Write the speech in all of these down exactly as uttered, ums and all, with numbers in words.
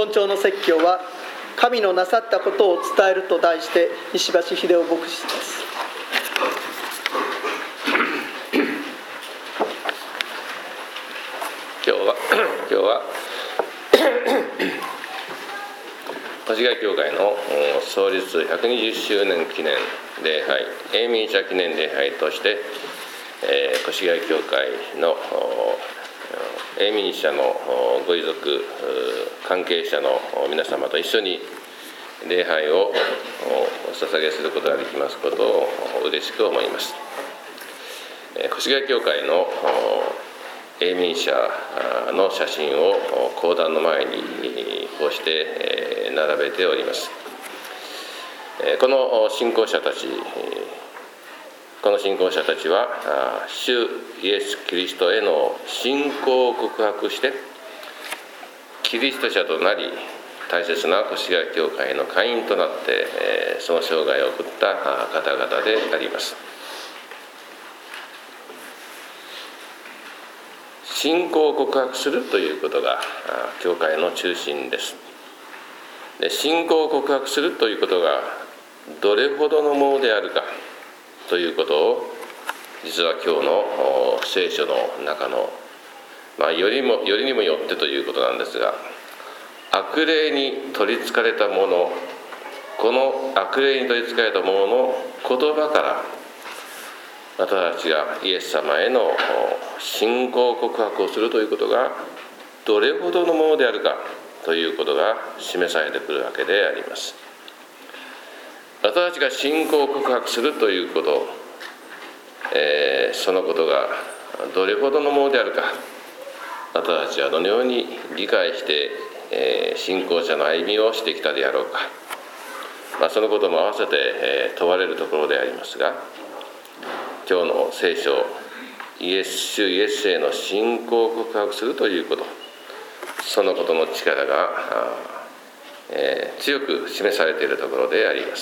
本朝の説教は神のなさったことを伝えると題して石橋秀夫牧師です。 今日は今日は越谷教会の創立ひゃくにじゅっしゅうねん記念礼拝、永民者記念礼拝として、えー、越谷教会の永民者のご遺族関係者の皆様と一緒に礼拝をお捧げすることができますことを嬉しく思います。越谷教会の永民者の写真を講談の前にこうして並べております。この信仰者たちこの信仰者たちは主イエス・キリストへの信仰を告白してキリスト者となり、大切な越谷教会の会員となってその生涯を送った方々であります。信仰を告白するということが教会の中心です。で、信仰を告白するということがどれほどのものであるかということを、実は今日の聖書の中の、まあ、よりもよりにもよってということなんですが、悪霊に取りつかれた者、この悪霊に取りつかれた者の言葉から私たちがイエス様への信仰告白をするということがどれほどのものであるかということが示されてくるわけであります。私たちが信仰を告白するということ、えー、そのことがどれほどのものであるか、私たちはどのように理解して、えー、信仰者の歩みをしてきたであろうか、まあ、そのことも合わせて、えー、問われるところでありますが、今日の聖書、イエス主イエスへの信仰を告白するということ、そのことの力が、えー、強く示されているところであります。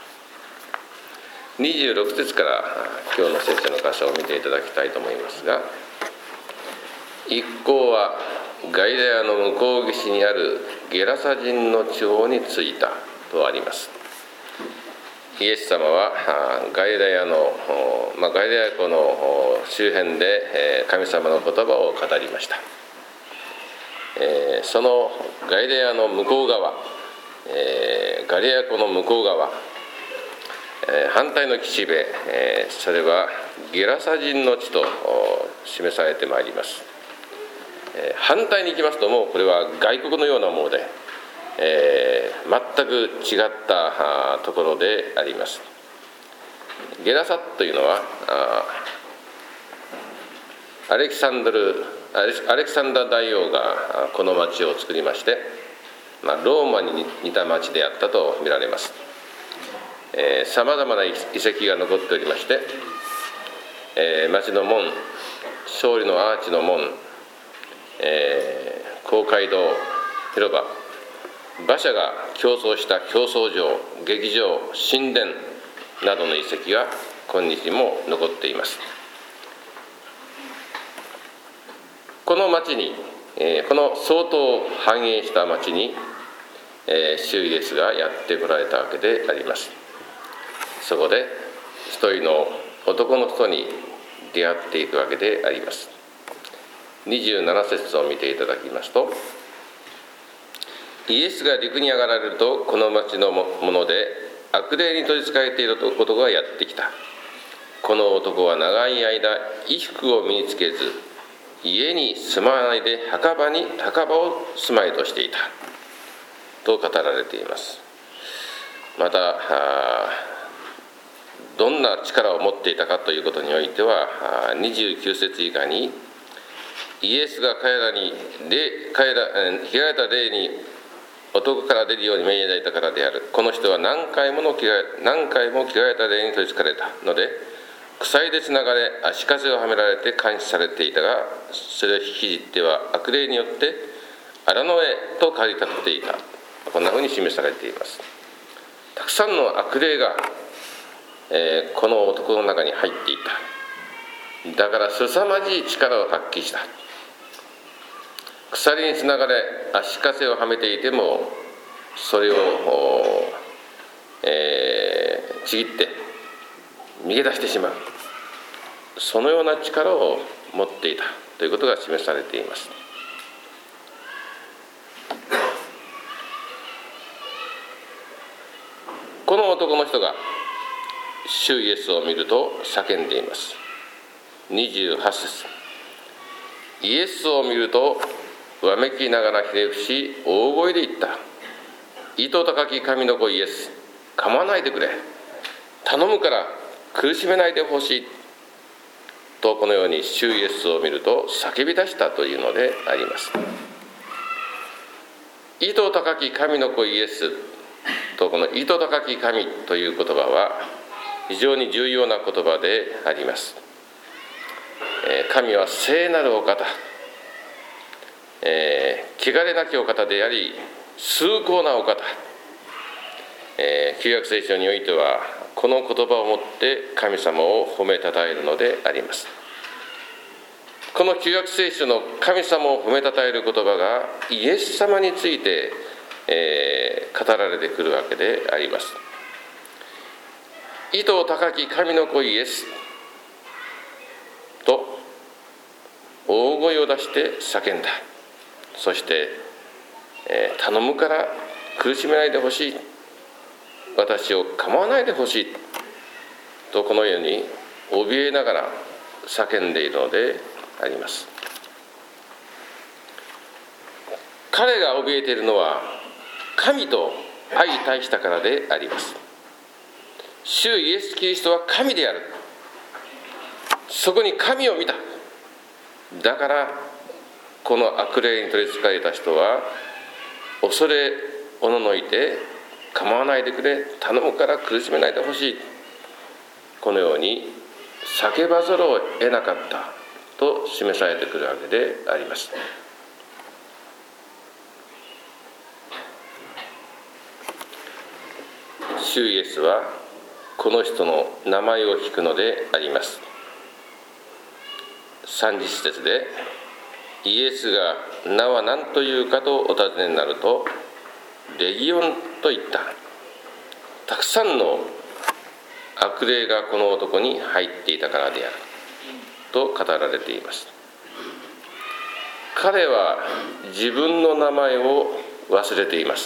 にじゅうろく節から今日の聖書の箇所を見ていただきたいと思いますが、一行はガリラヤの向こう岸にあるゲラサ人の地方に着いたとあります。イエス様はガリラヤの、まあ、ガリラヤ湖の周辺で神様の言葉を語りました。そのガリラヤの向こう側、ガリラヤ湖の向こう側、反対の岸辺、それはゲラサ人の地と示されてまいります。反対に行きますと、もうこれは外国のようなもので、えー、全く違ったところであります。ゲラサというのはアレキサンドルアレキサンダー大王がこの町を作りまして、まあ、ローマに似た町であったと見られます。さまざまな遺跡が残っておりまして、えー、町の門、勝利のアーチの門、えー、公会堂、広場、馬車が競争した競争場、劇場、神殿などの遺跡が今日も残っています。この町に、えー、この相当を繁栄した町に、えー、主イエスがやってこられたわけであります。そこで一人の男の人に出会っていくわけであります。にじゅうなな節を見ていただきますと、イエスが陸に上がられると、この町のもので悪霊に取りつかれている男がやってきた。この男は長い間衣服を身につけず、家に住まないで墓場に墓場を住まいとしていたと語られています。またどんな力を持っていたかということにおいては、にじゅうきゅう節以下に、イエスが彼らに彼ら開られた霊に男から出るように命じられたからである。この人は何回もの着替え何回も着替えた霊に取りつかれたので、鎖でつながれ足かせをはめられて監視されていたが、それを引きじっては悪霊によって荒野へと駆り立てていた。こんなふうに示されています。たくさんの悪霊が、えー、この男の中に入っていた。だから凄まじい力を発揮した。 鎖につながれ足かせをはめていてもそれを、えー、ちぎって逃げ出してしまう、そのような力を持っていたということが示されています。この男の人が主イエスを見ると叫んでいます。にじゅうはち節、イエスを見るとわめきながらひれ伏し大声で言った。糸高き神の子イエス、構わないでくれ、頼むから苦しめないでほしいと、このように主イエスを見ると叫び出したというのであります。糸高き神の子イエスと、この糸高き神という言葉は非常に重要な言葉であります。神は聖なるお方、えー、汚れなきお方であり崇高なお方、えー、旧約聖書においてはこの言葉をもって神様を褒めたたえるのであります。この旧約聖書の神様を褒めたたえる言葉がイエス様について、えー、語られてくるわけであります。糸高き神の子イエスと大声を出して叫んだ。そして、えー、頼むから苦しめないでほしい、私を構わないでほしいと、このように怯えながら叫んでいるのであります。彼が怯えているのは神と相対したからであります。主イエス・キリストは神である、そこに神を見た。だからこの悪霊に取りつかれた人は恐れおののいて、構わないでくれ、頼むから苦しめないでほしい、このように叫ばざるを得なかったと示されてくるわけであります。主イエスはこの人の名前を聞くのであります。さんじゅっ節で、イエスが名は何というかとお尋ねになると、レギオンと言った。たくさんの悪霊がこの男に入っていたからであると語られています。彼は自分の名前を忘れています。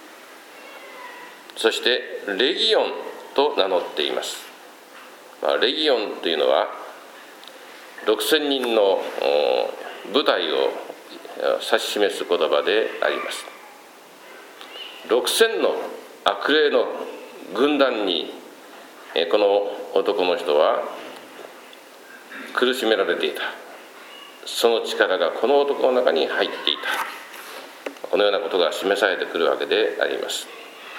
そしてレギオンと名乗っています。まあ、レギオンというのはろくせんにんの部隊を指し示す言葉であります。ろくせんの悪霊の軍団にこの男の人は苦しめられていた。その力がこの男の中に入っていた。このようなことが示されてくるわけであります。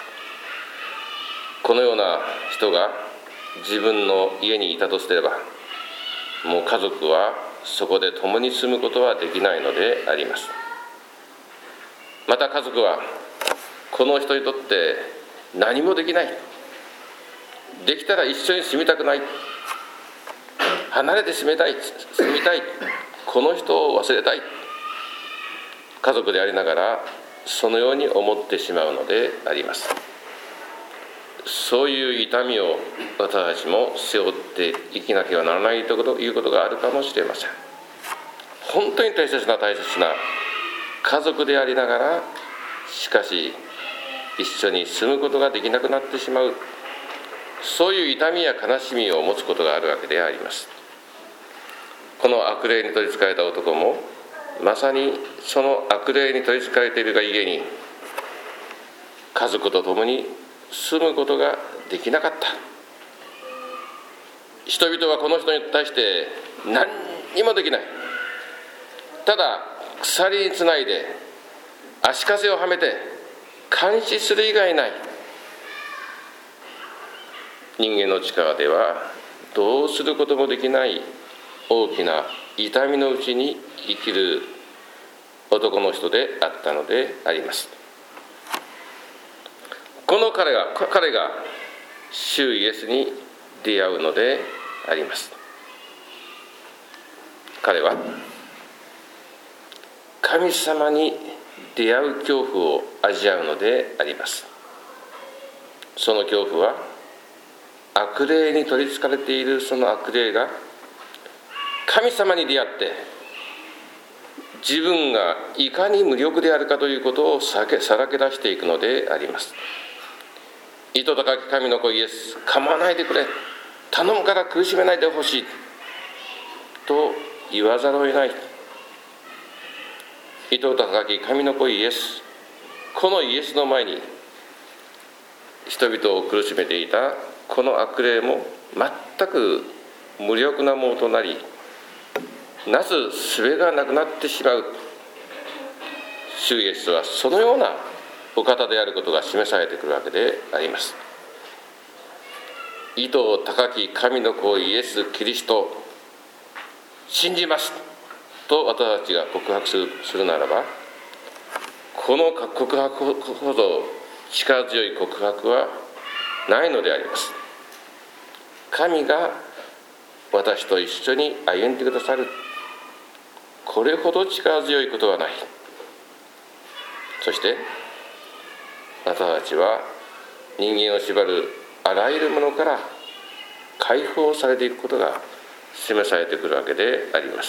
このような人が自分の家にいたとすれば、もう家族はそこで共に住むことはできないのであります。また家族はこの人にとって何もできない、できたら一緒に住みたくない、離れて住みたい住みたいこの人を忘れたい、家族でありながらそのように思ってしまうのであります。そういう痛みを私たちも背負って生きなければならないということがあるかもしれません。本当に大切な大切な家族でありながら、しかし一緒に住むことができなくなってしまう、そういう痛みや悲しみを持つことがあるわけであります。この悪霊に取りつかれた男もまさにその悪霊に取りつかれているがゆえに、家族と共に住むことができなかった。人々はこの人に対して何にもできない。ただ鎖につないで足かせをはめて監視する以外ない。人間の力ではどうすることもできない大きな痛みのうちに生きる男の人であったのであります。この彼が彼が主イエスに出会うのであります。彼は神様に出会う恐怖を味わうのであります。その恐怖は悪霊に取りつかれているその悪霊が神様に出会って自分がいかに無力であるかということをさらけ出していくのであります。意図高き神の子イエス、構わないでくれ、頼むから苦しめないでほしいと言わざるを得ない。意図高き神の子イエス、このイエスの前に人々を苦しめていたこの悪霊も全く無力なものとなり、なす術がなくなってしまう。主イエスはそのようなお方であることが示されてくるわけであります。意図高き神の子イエス・キリスト、信じますと私たちが告白するならば、この告白ほど力強い告白はないのであります。神が私と一緒に歩んでくださる、これほど力強いことはない。そして私たちは人間を縛るあらゆるものから解放されていくことが示されてくるわけであります。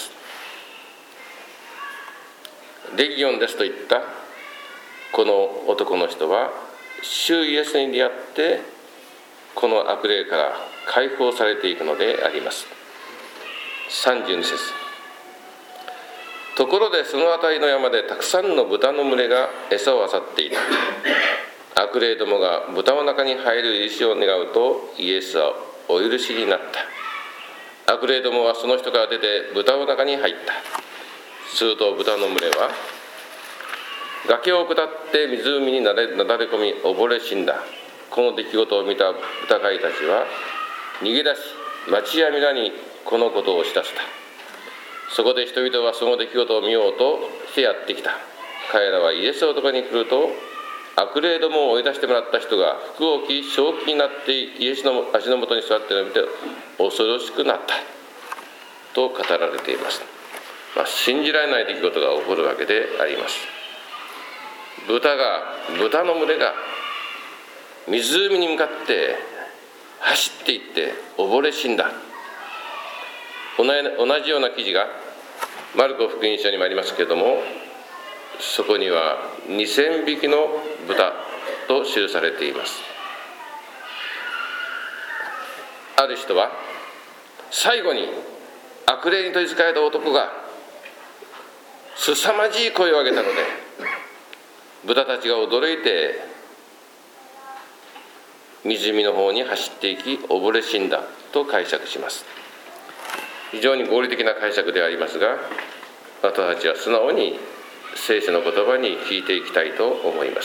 レギオンですといったこの男の人は主イエスに出会ってこの悪霊から解放されていくのであります。さんじゅうに節、ところでその辺りの山でたくさんの豚の群れが餌を漁っていた。悪霊どもが豚の中に入る許しを願うとイエスはお許しになった。悪霊どもはその人から出て豚の中に入った。すると豚の群れは崖を下って湖になだれ込み溺れ死んだ。この出来事を見た豚飼いたちは逃げ出し町や皆にこのことを知らせた。そこで人々はその出来事を見ようとしてやってきた。彼らはイエスのところに来ると、悪霊どもを追い出してもらった人が服を着正気になってイエスの足の元に座っているのを見て恐ろしくなったと語られています。まあ、信じられない出来事が起こるわけであります。豚が豚の群れが湖に向かって走っていって溺れ死んだ。同じような記事がマルコ福音書にもありますけれども、そこにはにせんびきの豚と記されています。ある人は最後に悪霊に取りつかれた男が凄まじい声を上げたので豚たちが驚いて湖の方に走っていき溺れ死んだと解釈します。非常に合理的な解釈でありますが、私たちは素直に聖書の言葉に聞いていきたいと思います。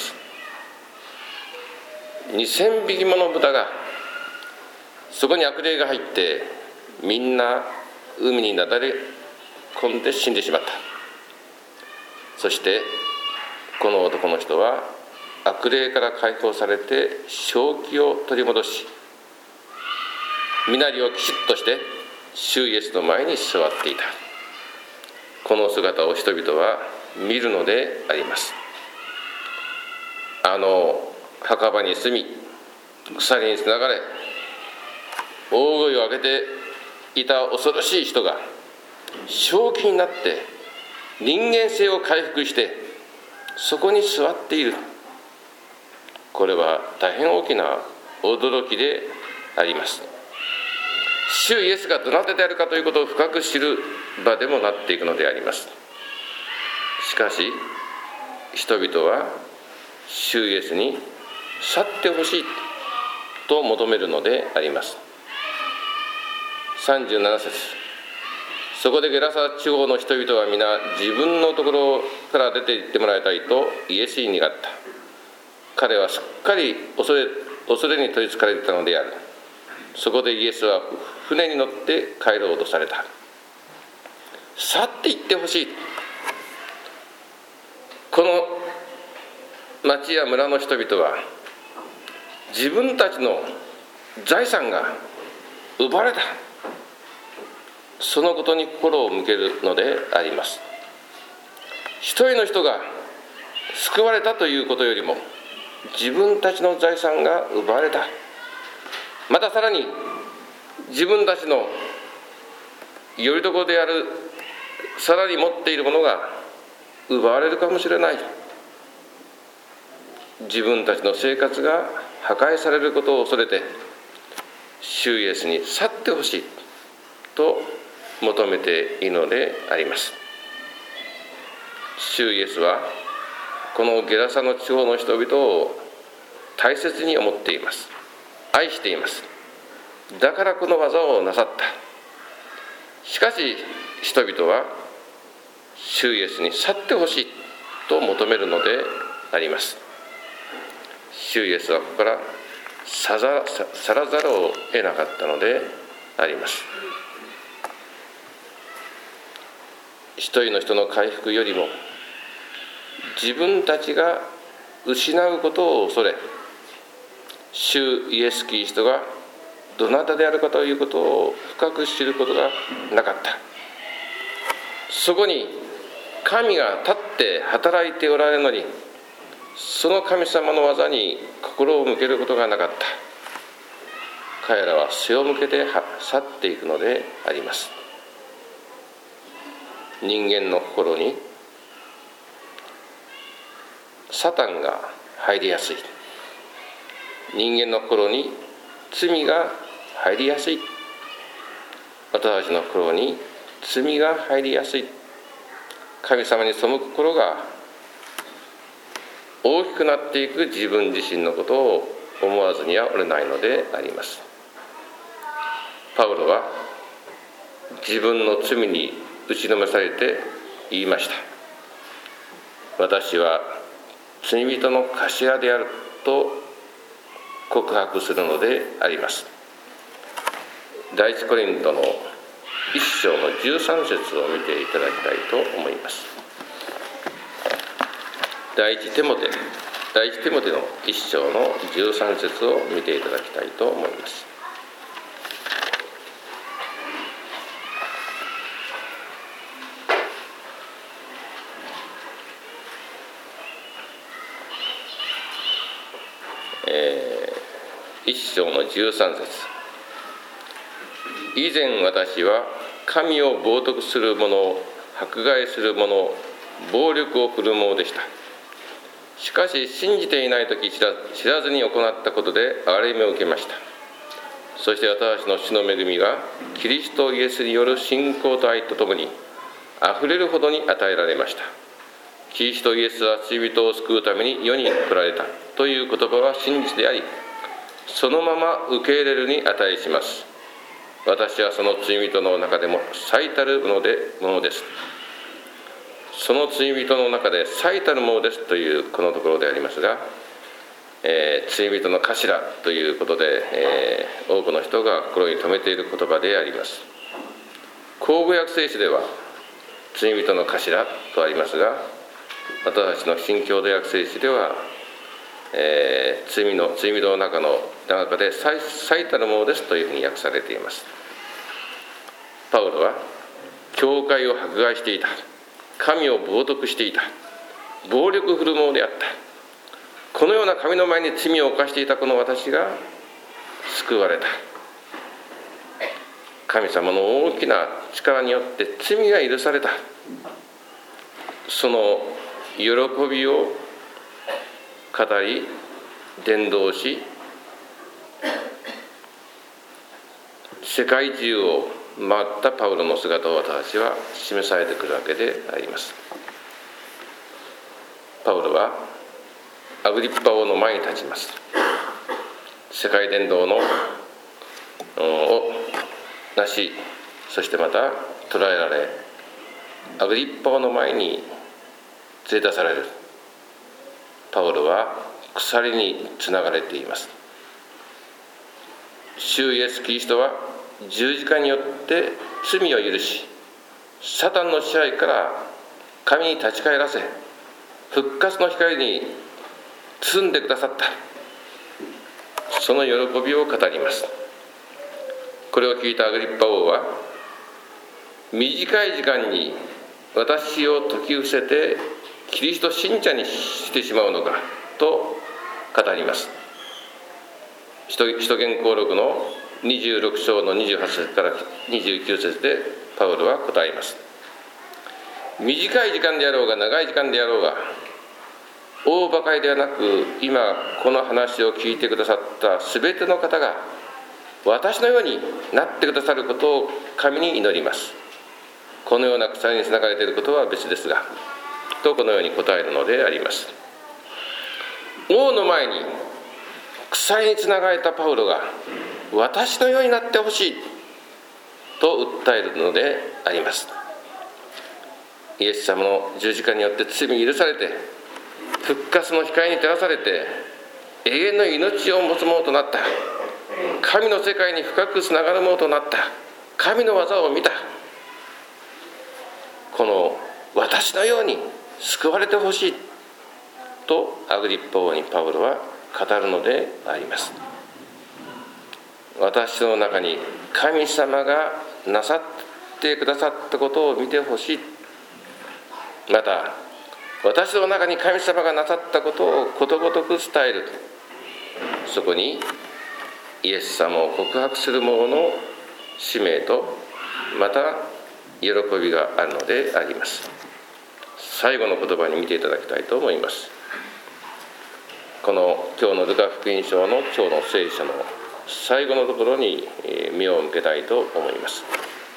にせんびきもの豚がそこに悪霊が入ってみんな海になだれ込んで死んでしまった。そしてこの男の人は悪霊から解放されて正気を取り戻し、身なりをきちっとして主イエスの前に座っていた。この姿を人々は見るのであります。あの墓場に住み鎖につながれ大声を上げていた恐ろしい人が正気になって人間性を回復してそこに座っている。これは大変大きな驚きであります。主イエスがどなたであるかということを深く知る場でもなっていくのであります。しかし人々は主イエスに去ってほしいと求めるのであります。さんじゅうなな節、そこでゲラサ地方の人々は皆自分のところから出て行ってもらいたいとイエスに願った。彼はすっかり恐れ、恐れに取りつかれていたのである。そこでイエスは船に乗って帰ろうとされた。去って行ってほしい。この町や村の人々は自分たちの財産が奪われた、そのことに心を向けるのであります。 一人の人が救われたということよりも、自分たちの財産が奪われた、またさらに自分たちのよりどころであるさらに持っているものが奪われるかもしれない、自分たちの生活が破壊されることを恐れて主イエスに去ってほしいと求めているのであります。主イエスはこのゲラサの地方の人々を大切に思っています。愛しています。だからこの技をなさった。しかし人々は主イエスに去ってほしいと求めるのであります。主イエスはここから去らざるを得なかったのであります。一人の人の回復よりも、自分たちが失うことを恐れ、主イエス・キリストがどなたであるかということを深く知ることがなかった。そこに神が立って働いておられるのに、その神様の技に心を向けることがなかった。彼らは背を向けて去っていくのであります。人間の心にサタンが入りやすい。人間の心に罪が入りやすい。私たちの心に罪が入りやすい。神様に背く心が大きくなっていく自分自身のことを思わずにはおれないのであります。パウロは自分の罪に打ちのめされて言いました。私は罪人の頭であると告白するのであります。第一コリントの一章のじゅうさん節を見ていただきたいと思います。第一テモテ第一テモテの一章のじゅうさん節を見ていただきたいと思います。えー、一章のじゅうさん節。以前私は神を冒涜する者、迫害する者、暴力を振る者でした。しかし信じていないとき知ら、知らずに行ったことで憐れみを受けました。そして私の主の恵みがキリストイエスによる信仰と愛とともにあふれるほどに与えられました。キリストイエスは罪人を救うために世に来られたという言葉は真実であり、そのまま受け入れるに値します。私はその罪人の中でも最たるものでものです。その罪人の中で最たるものですというこのところでありますが、えー、罪人の頭ということで、えー、多くの人が心に留めている言葉であります。口語訳聖書では罪人の頭とありますが、私たちの新共同訳聖書では、えー、罪の罪人の中の中で 最, 最たるものですというふうに訳されています。パウロは教会を迫害していた、神を冒涜していた、暴力振る者であった。このような神の前に罪を犯していたこの私が救われた。神様の大きな力によって罪が許された。その喜びを語り伝道し、世界中を回ったパウロの姿を私たちは示されてくるわけであります。パウロはアグリッパ王の前に立ちます。世界伝道のをなし、そしてまた捕らえられ、アグリッパ王の前に連れ出される。パウロは鎖につながれています。主イエス・キリストは十字架によって罪を許し、サタンの支配から神に立ち返らせ、復活の光に包んでくださった。その喜びを語ります。これを聞いたアグリッパ王は、短い時間に私を説き伏せてキリスト信者にしてしまうのかと語ります。使徒言行録のにじゅうろく章のにじゅうはち節からにじゅうきゅう節でパウロは答えます。短い時間であろうが長い時間であろうが、大ばかりではなく、今この話を聞いてくださったすべての方が私のようになってくださることを神に祈ります。このような鎖につながれていることは別ですが、とこのように答えるのであります。王の前に鎖につながれたパウロが私のようになってほしいと訴えるのであります。イエス様の十字架によって罪許されて、復活の光に照らされて永遠の命を持つものとなった、神の世界に深くつながるものとなった、神の技を見た、この私のように救われてほしいとアグリッパ王にパウロは語るのであります。私の中に神様がなさってくださったことを見てほしい、また私の中に神様がなさったことをことごとく伝える、そこにイエス様を告白する者の使命とまた喜びがあるのであります。最後の言葉に見ていただきたいと思います。この今日のルカ福音書の今日の聖書の最後のところに目を向けたいと思います。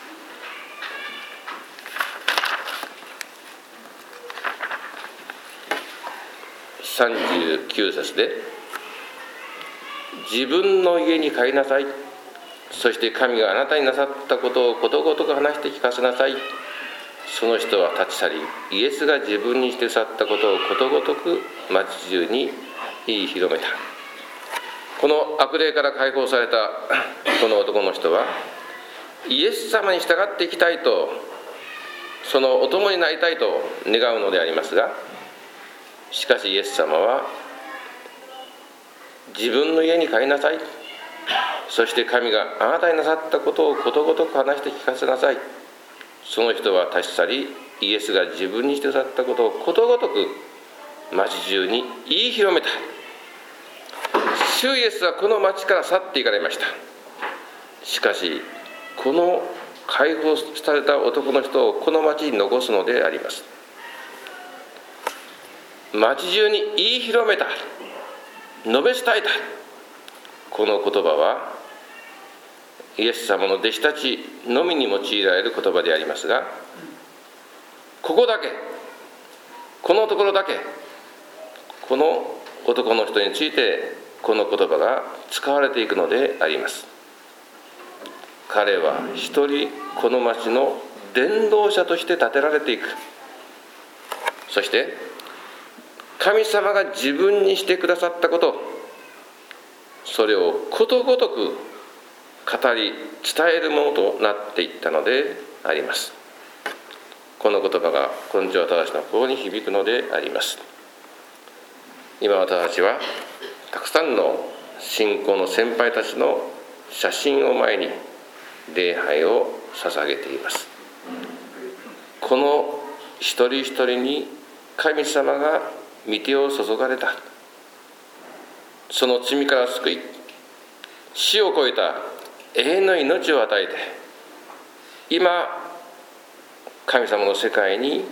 さんじゅうきゅう節で、自分の家に帰りなさい、そして神があなたになさったことをことごとく話して聞かせなさい。その人は立ち去り、イエスが自分にして去ったことをことごとく町中に言い広めた。この悪霊から解放されたこの男の人は、イエス様に従っていきたいと、そのお供になりたいと願うのでありますが、しかしイエス様は、自分の家に帰りなさい、そして神があなたになさったことをことごとく話して聞かせなさい。その人は立ち去り、イエスが自分にして去ったことをことごとく町中に言い広めた。主イエスはこの町から去っていかれました。しかしこの解放された男の人をこの町に残すのであります。町中に言い広めた、述べ伝えた、この言葉はイエス様の弟子たちのみに用いられる言葉でありますが、ここだけ、このところだけ、この男の人についてこの言葉が使われていくのであります。彼は一人この町の伝道者として立てられていく。そして神様が自分にしてくださったこと、それをことごとく語り伝えるものとなっていったのであります。この言葉が今日私の心に響くのであります。今私たちはたくさんの信仰の先輩たちの写真を前に礼拝を捧げています。この一人一人に神様が御手を注がれた。その罪から救い、死を超えた永遠の命を与えて、今神様の世界に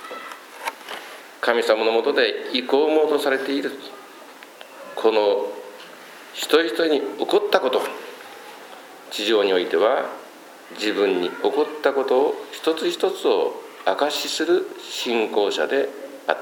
神様のもとで移行もとされている。この一人一人に起こったこと、地上においては自分に起こったことを一つ一つを証しする信仰者であった。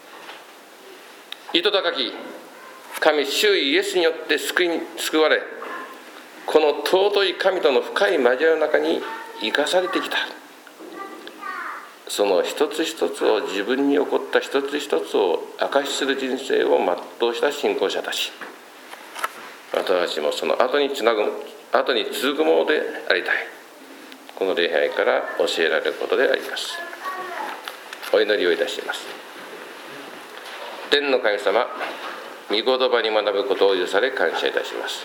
糸高き神主イエスによって救い救われ、この尊い神との深い交わりの中に生かされてきた。その一つ一つを、自分に起こった一つ一つを証しする人生を全うした信仰者たち、私たちもその後につなぐ後に続くものでありたい。この礼拝から教えられることであります。お祈りをいたします。天の神様、御言葉に学ぶことを許され感謝いたします。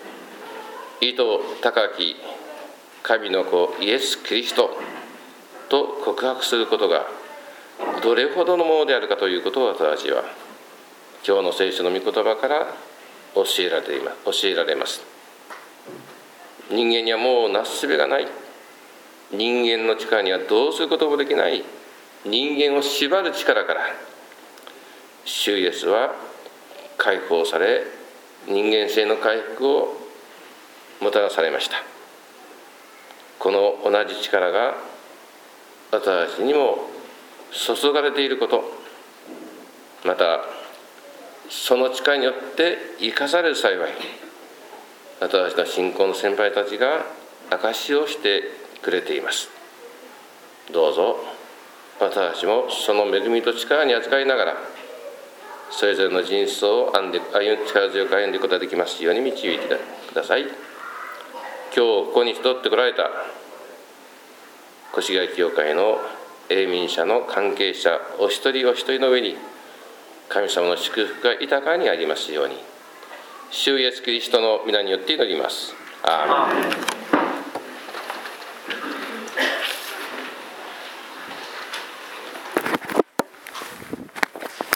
意図高き神の子イエス・キリストと告白することがどれほどのものであるかということを、私たちは今日の聖書の御言葉から教えられています、教えられます。人間にはもうなすすべがない、人間の力にはどうすることもできない、人間を縛る力から主イエスは解放され、人間性の回復をもたらされました。この同じ力が私たちにも注がれていること、またその力によって生かされる幸い、私たちの信仰の先輩たちが証しをしてくれています。どうぞ私たちもその恵みと力に扱いながら、それぞれの人生を歩んで力強く歩んでいくことができますように導いてください。今日ここに集ってこられた越谷教会の永民者の関係者お一人お一人の上に神様の祝福が豊かにありますように、主イエスキリストの皆によって祈ります。アーメン。